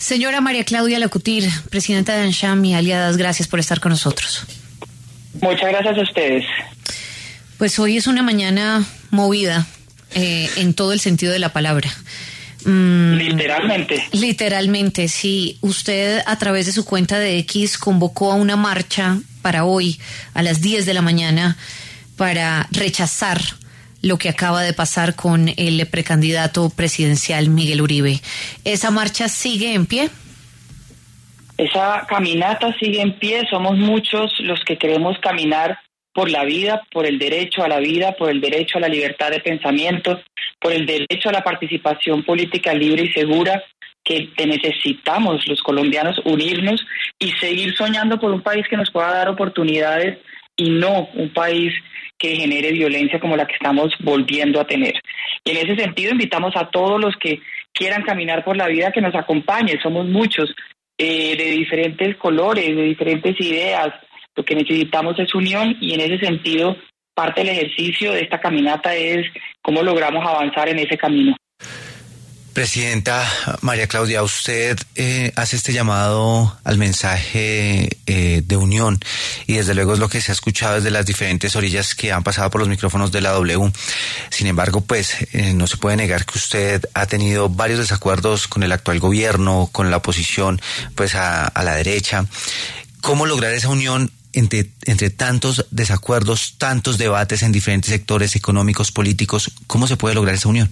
Señora María Claudia Lacutir, presidenta de ANCHAM y aliadas, gracias por estar con nosotros. Muchas gracias a ustedes. Pues hoy es una mañana movida en todo el sentido de la palabra. Literalmente. Literalmente, sí. Usted a través de su cuenta de X convocó a una marcha para hoy a las 10 de la mañana para rechazar lo que acaba de pasar con el precandidato presidencial Miguel Uribe. ¿Esa marcha sigue en pie? Esa caminata sigue en pie. Somos muchos los que queremos caminar por la vida, por el derecho a la vida, por el derecho a la libertad de pensamiento, por el derecho a la participación política libre y segura, que necesitamos los colombianos unirnos y seguir soñando por un país que nos pueda dar oportunidades y no un país que genere violencia como la que estamos volviendo a tener. Y en ese sentido invitamos a todos los que quieran caminar por la vida que nos acompañen. Somos muchos, de diferentes colores, de diferentes ideas. Lo que necesitamos es unión y en ese sentido parte del ejercicio de esta caminata es cómo logramos avanzar en ese camino. Presidenta María Claudia, usted hace este llamado al mensaje de unión y desde luego es lo que se ha escuchado desde las diferentes orillas que han pasado por los micrófonos de la W. Sin embargo, pues no se puede negar que usted ha tenido varios desacuerdos con el actual gobierno, con la oposición, pues a la derecha. ¿Cómo lograr esa unión entre tantos desacuerdos, tantos debates en diferentes sectores económicos, políticos? ¿Cómo se puede lograr esa unión?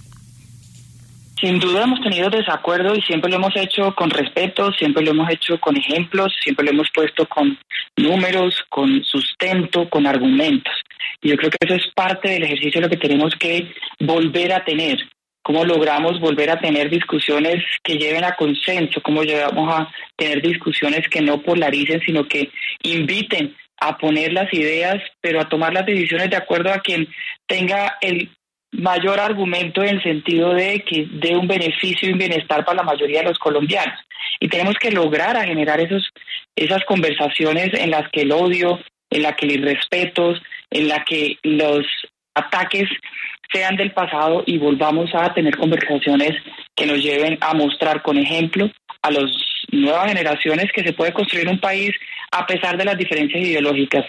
Sin duda hemos tenido desacuerdo y siempre lo hemos hecho con respeto, siempre lo hemos hecho con ejemplos, siempre lo hemos puesto con números, con sustento, con argumentos. Y yo creo que eso es parte del ejercicio de lo que tenemos que volver a tener. ¿Cómo logramos volver a tener discusiones que lleven a consenso? ¿Cómo llegamos a tener discusiones que no polaricen, sino que inviten a poner las ideas, pero a tomar las decisiones de acuerdo a quien tenga el mayor argumento en el sentido de que dé un beneficio y un bienestar para la mayoría de los colombianos? Y tenemos que lograr a generar esas conversaciones en las que el odio, en la que los irrespetos, en la que los ataques sean del pasado y volvamos a tener conversaciones que nos lleven a mostrar con ejemplo a las nuevas generaciones que se puede construir un país a pesar de las diferencias ideológicas.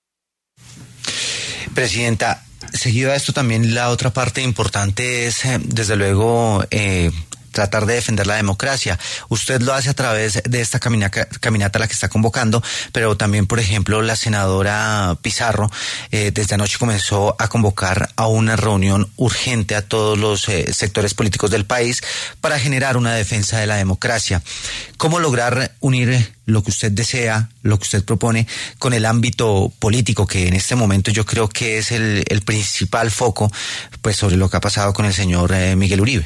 Presidenta, seguido a esto también la otra parte importante es, desde luego, tratar de defender la democracia. Usted lo hace a través de esta caminata a la que está convocando, pero también, por ejemplo, la senadora Pizarro desde anoche comenzó a convocar a una reunión urgente a todos los sectores políticos del país para generar una defensa de la democracia. ¿Cómo lograr unir lo que usted desea, lo que usted propone, con el ámbito político, que en este momento yo creo que es el principal foco, pues, sobre lo que ha pasado con el señor Miguel Uribe?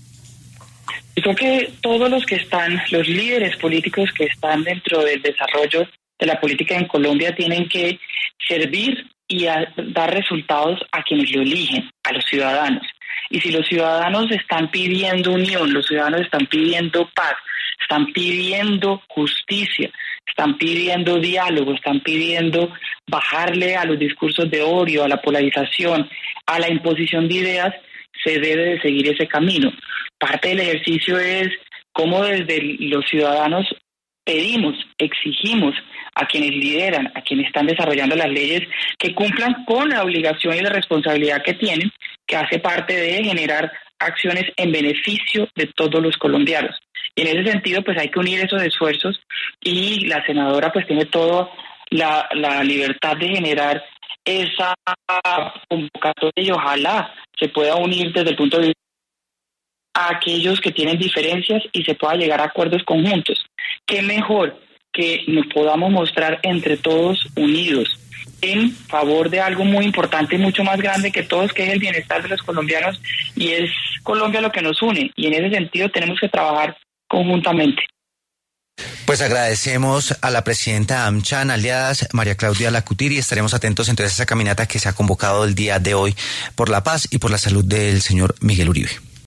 Yo creo que todos los líderes políticos que están dentro del desarrollo de la política en Colombia tienen que servir y dar resultados a quienes lo eligen, a los ciudadanos. Y si los ciudadanos están pidiendo unión, los ciudadanos están pidiendo paz, están pidiendo justicia, están pidiendo diálogo, están pidiendo bajarle a los discursos de odio, a la polarización, a la imposición de ideas, se debe de seguir ese camino. Parte del ejercicio es cómo desde los ciudadanos pedimos, exigimos a quienes lideran, a quienes están desarrollando las leyes, que cumplan con la obligación y la responsabilidad que tienen, que hace parte de generar acciones en beneficio de todos los colombianos. Y en ese sentido, pues hay que unir esos esfuerzos y la senadora pues tiene toda la libertad de generar esa convocatoria y ojalá se pueda unir desde el punto de vista a aquellos que tienen diferencias y se pueda llegar a acuerdos conjuntos. Qué mejor que nos podamos mostrar entre todos unidos en favor de algo muy importante y mucho más grande que todos, que es el bienestar de los colombianos, y es Colombia lo que nos une, y en ese sentido tenemos que trabajar conjuntamente. Pues agradecemos a la presidenta AmCham, aliadas, María Claudia Lacutir, y estaremos atentos entonces a esa caminata que se ha convocado el día de hoy por la paz y por la salud del señor Miguel Uribe.